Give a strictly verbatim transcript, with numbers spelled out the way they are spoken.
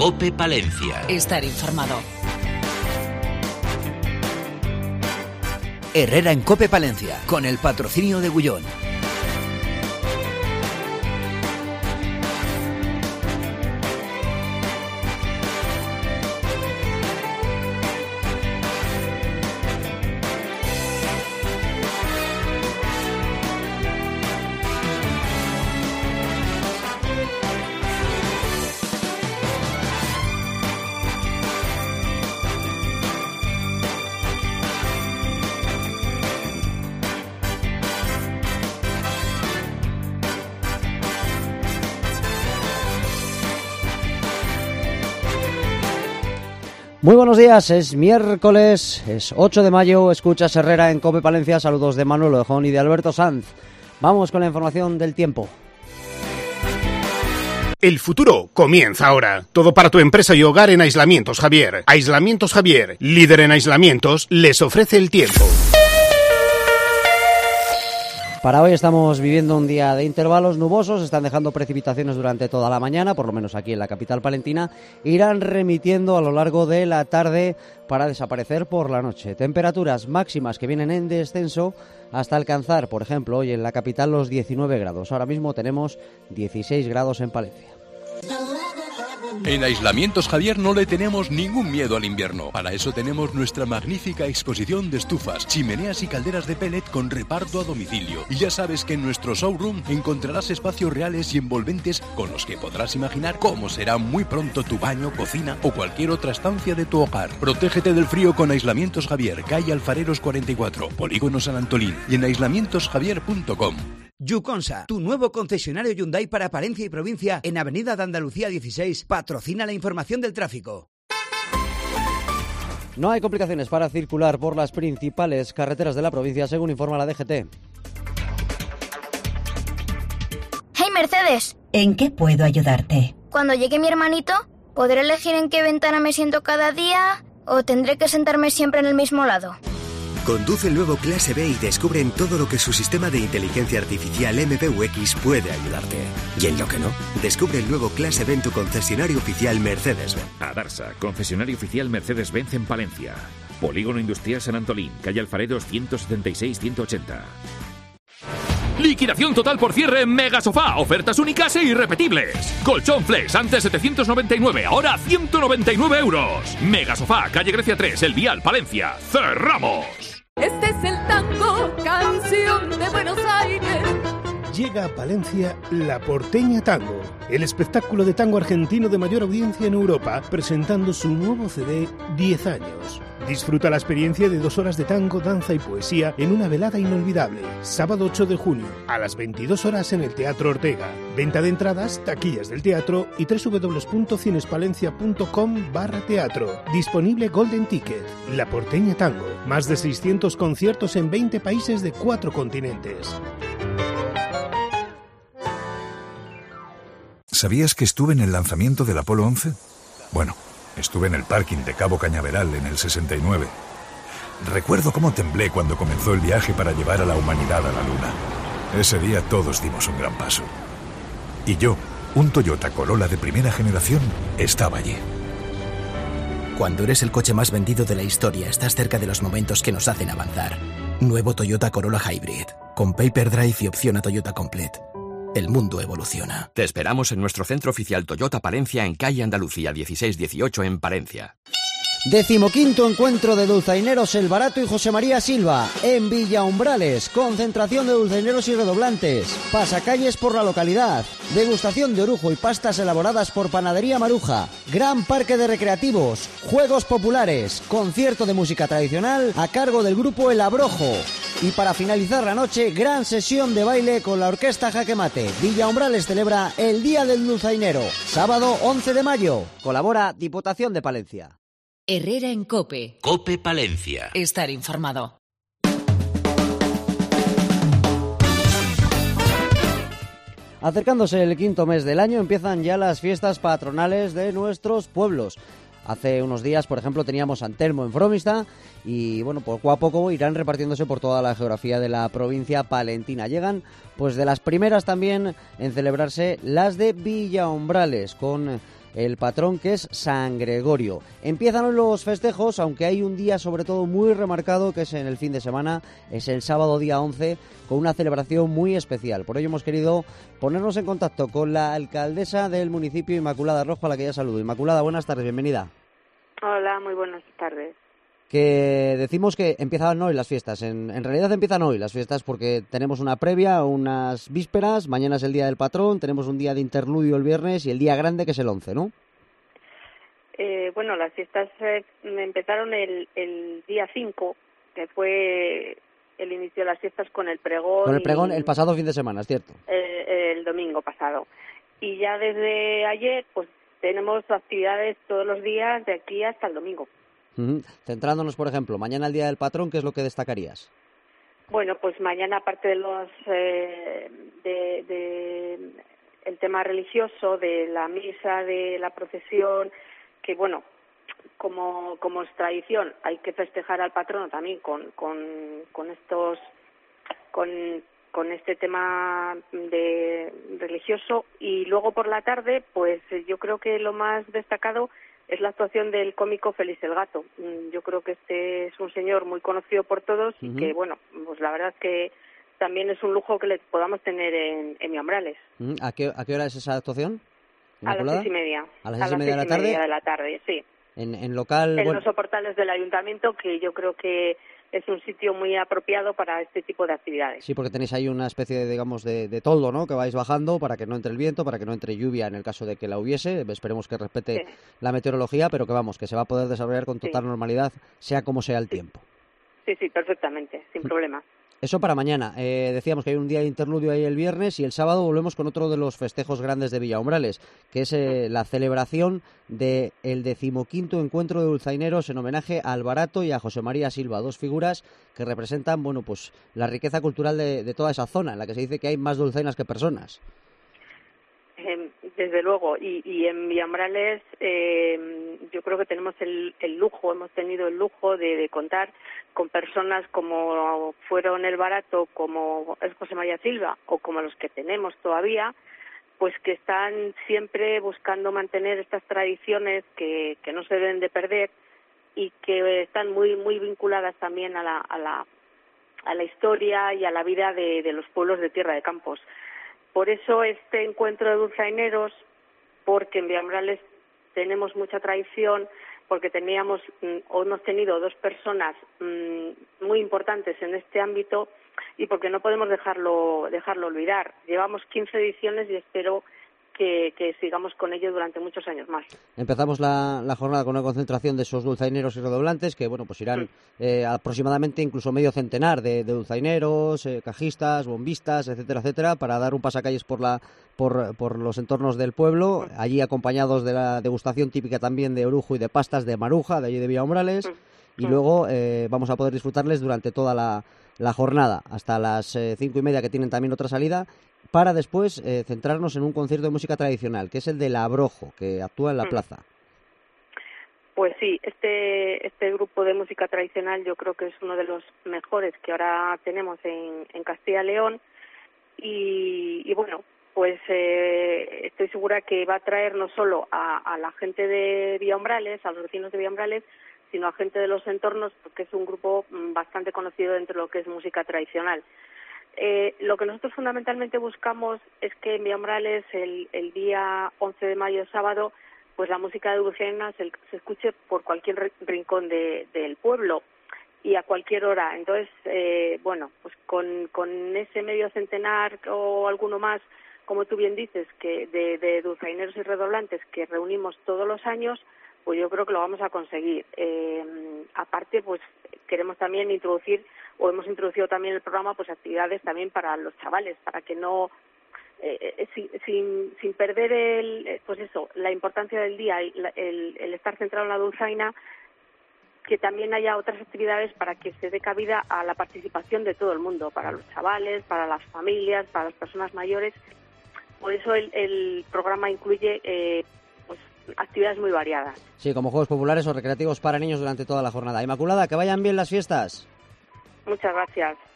COPE Palencia. Estar informado. Herrera en COPE Palencia, con el patrocinio de Gullón. Muy buenos días, es miércoles, es ocho de mayo, escuchas Herrera en COPE Palencia, saludos de Manuel Orejón y de Alberto Sanz. Vamos con la información del tiempo. El futuro comienza ahora. Todo para tu empresa y hogar en Aislamientos Javier. Aislamientos Javier, líder en aislamientos, les ofrece el tiempo. Para hoy estamos viviendo un día de intervalos nubosos, están dejando precipitaciones durante toda la mañana, por lo menos aquí en la capital palentina, irán remitiendo a lo largo de la tarde para desaparecer por la noche. Temperaturas máximas que vienen en descenso hasta alcanzar, por ejemplo, hoy en la capital los diecinueve grados. Ahora mismo tenemos dieciséis grados en Palencia. En Aislamientos Javier no le tenemos ningún miedo al invierno. Para eso tenemos nuestra magnífica exposición de estufas, chimeneas y calderas de pellet con reparto a domicilio. Y ya sabes que en nuestro showroom encontrarás espacios reales y envolventes con los que podrás imaginar cómo será muy pronto tu baño, cocina o cualquier otra estancia de tu hogar. Protégete del frío con Aislamientos Javier, calle Alfareros cuarenta y cuatro, Polígono San Antolín y en aislamientos javier punto com. Yuconsa, tu nuevo concesionario Hyundai para Palencia y provincia en Avenida de Andalucía dieciséis, patrocina la información del tráfico. No hay complicaciones para circular por las principales carreteras de la provincia, según informa la D G T. ¡Hey, Mercedes! ¿En qué puedo ayudarte? Cuando llegue mi hermanito, ¿podré elegir en qué ventana me siento cada día o tendré que sentarme siempre en el mismo lado? Conduce el nuevo Clase B y descubre en todo lo que su sistema de inteligencia artificial M B U X puede ayudarte. Y en lo que no, descubre el nuevo Clase B en tu concesionario oficial Mercedes-Benz. Adarsa, concesionario oficial Mercedes-Benz en Palencia. Polígono Industrial San Antolín, calle Alfareros ciento setenta y seis ciento ochenta. Liquidación total por cierre en Mega Sofá. Ofertas únicas e irrepetibles. Colchón Flex, antes setecientos noventa y nueve, ahora ciento noventa y nueve euros. Mega Sofá, calle Grecia tres, El Vial, Palencia. ¡Cerramos! Este es el tango, canción de Buenos Aires. Llega a Palencia La Porteña Tango, el espectáculo de tango argentino de mayor audiencia en Europa, presentando su nuevo C D diez años. Disfruta la experiencia de dos horas de tango, danza y poesía en una velada inolvidable. Sábado ocho de junio, a las veintidós horas en el Teatro Ortega. Venta de entradas, taquillas del teatro y doble u doble u doble u punto cinespalencia punto com barra teatro. Disponible Golden Ticket. La Porteña Tango. Más de seiscientos conciertos en veinte países de cuatro continentes. ¿Sabías que estuve en el lanzamiento del Apolo once? Bueno, estuve en el parking de Cabo Cañaveral en el sesenta y nueve. Recuerdo cómo temblé cuando comenzó el viaje para llevar a la humanidad a la Luna. Ese día todos dimos un gran paso. Y yo, un Toyota Corolla de primera generación, estaba allí. Cuando eres el coche más vendido de la historia, estás cerca de los momentos que nos hacen avanzar. Nuevo Toyota Corolla Hybrid, con Paper Drive y opción a Toyota Complete. El mundo evoluciona. Te esperamos en nuestro centro oficial Toyota Palencia en calle Andalucía dieciséis dieciocho en Palencia. Decimoquinto encuentro de dulzaineros El Barato y José María Silva en Villa Umbrales. Concentración de dulzaineros y redoblantes. Pasacalles por la localidad. Degustación de orujo y pastas elaboradas por Panadería Maruja. Gran parque de recreativos. Juegos populares. Concierto de música tradicional a cargo del grupo El Abrojo. Y para finalizar la noche, gran sesión de baile con la orquesta Jaque Mate. Villa Umbrales celebra el Día del Dulzainero. Sábado once de mayo. Colabora Diputación de Palencia. Herrera en COPE. COPE Palencia. Estar informado. Acercándose el quinto mes del año, empiezan ya las fiestas patronales de nuestros pueblos. Hace unos días, por ejemplo, teníamos San Telmo en Fromista y, bueno, poco a poco irán repartiéndose por toda la geografía de la provincia palentina. Llegan, pues, de las primeras también en celebrarse las de Villa Umbrales, con el patrón, que es San Gregorio. Empiezan hoy los festejos, aunque hay un día sobre todo muy remarcado, que es en el fin de semana, es el sábado día once, con una celebración muy especial. Por ello hemos querido ponernos en contacto con la alcaldesa del municipio, Inmaculada Rojo, a la que ya saludo. Inmaculada, buenas tardes, bienvenida. Hola, muy buenas tardes. Que decimos que empiezan hoy las fiestas. En, en realidad empiezan hoy las fiestas porque tenemos una previa, unas vísperas, mañana es el día del patrón, tenemos un día de interludio el viernes y el día grande, que es el once, ¿no? Eh, bueno, las fiestas eh, empezaron el, el día cinco, que fue el inicio de las fiestas con el pregón. Con el pregón y, el pasado fin de semana, es cierto. Eh, el domingo pasado. Y ya desde ayer, pues tenemos actividades todos los días de aquí hasta el domingo. Uh-huh. Centrándonos, por ejemplo, mañana el día del patrón, ¿qué es lo que destacarías? Bueno, pues mañana, aparte de los eh, de, de el tema religioso, de la misa, de la procesión, que bueno, como como es tradición, hay que festejar al patrono también con con con estos con con este tema de religioso. Y luego por la tarde, pues yo creo que lo más destacado es la actuación del cómico Félix el Gato. Yo creo que este es un señor muy conocido por todos y uh-huh. que, bueno, pues la verdad es que también es un lujo que le podamos tener en, en Miombrales. Uh-huh. ¿A qué, ¿A qué hora es esa actuación? A las seis y media. ¿A las seis y media de la tarde? de la tarde, sí. En, en local... En bueno. los soportales del ayuntamiento, que yo creo que es un sitio muy apropiado para este tipo de actividades. Sí, porque tenéis ahí una especie de, digamos, de, de toldo, ¿no?, que vais bajando para que no entre el viento, para que no entre lluvia en el caso de que la hubiese. Esperemos que respete sí. la meteorología, pero que vamos, que se va a poder desarrollar con total sí. normalidad, sea como sea el sí. tiempo. Sí, sí, perfectamente, sin problema. Eso para mañana. Eh, decíamos que hay un día de interludio ahí el viernes y el sábado volvemos con otro de los festejos grandes de Villaumbrales, que es eh, la celebración del decimoquinto encuentro de dulzaineros en homenaje a Albarato y a José María Silva, dos figuras que representan, bueno, pues la riqueza cultural de, de toda esa zona, en la que se dice que hay más dulzainas que personas. Eh, desde luego, y, y en Villaumbrales eh, yo creo que tenemos el, el lujo, hemos tenido el lujo de, de contar con personas como fueron el Barato, como es José María Silva, o como los que tenemos todavía, pues que están siempre buscando mantener estas tradiciones que, que no se deben de perder y que están muy muy vinculadas también a la, a la, a la historia y a la vida de, de los pueblos de Tierra de Campos. Por eso este encuentro de dulzaineros, porque en Villaumbrales tenemos mucha tradición, porque teníamos o hemos tenido dos personas mmm, muy importantes en este ámbito y porque no podemos dejarlo dejarlo olvidar. Llevamos quince ediciones y espero que, que sigamos con ello durante muchos años más. Empezamos la, la jornada con una concentración de esos dulzaineros y redoblantes que, bueno, pues irán eh, aproximadamente incluso medio centenar de, de dulzaineros, eh, cajistas, bombistas, etcétera, etcétera, para dar un pasacalles por la por, por los entornos del pueblo, allí acompañados de la degustación típica también de orujo y de pastas de Maruja, de allí de Villaumbrales, y luego eh, vamos a poder disfrutarles durante toda la, la jornada, hasta las eh, cinco y media, que tienen también otra salida, para después eh, centrarnos en un concierto de música tradicional, que es el del Abrojo, que actúa en la plaza. Pues sí, este este grupo de música tradicional yo creo que es uno de los mejores que ahora tenemos en, en Castilla y León, y, y bueno, pues eh, estoy segura que va a traer no solo a, a la gente de Villaumbrales, a los vecinos de Villaumbrales, sino a gente de los entornos, porque es un grupo bastante conocido dentro de lo que es música tradicional. Eh, lo que nosotros fundamentalmente buscamos es que en Villaumbrales el, el día once de mayo, sábado, pues la música de dulzaina se, se escuche por cualquier rincón de, del pueblo y a cualquier hora. Entonces, eh, bueno, pues con, con ese medio centenar o alguno más, como tú bien dices, que de, de dulzaineros y redoblantes que reunimos todos los años, pues yo creo que lo vamos a conseguir. Eh, aparte, pues queremos también introducir, o hemos introducido también en el programa, pues actividades también para los chavales, para que no, eh, sin, sin, sin perder el, pues eso, la importancia del día y la, el, el estar centrado en la dulzaina, que también haya otras actividades para que se dé cabida a la participación de todo el mundo, para los chavales, para las familias, para las personas mayores. Por eso el, el programa incluye eh, pues, actividades muy variadas. Sí, como juegos populares o recreativos para niños durante toda la jornada. Inmaculada, que vayan bien las fiestas. Muchas gracias.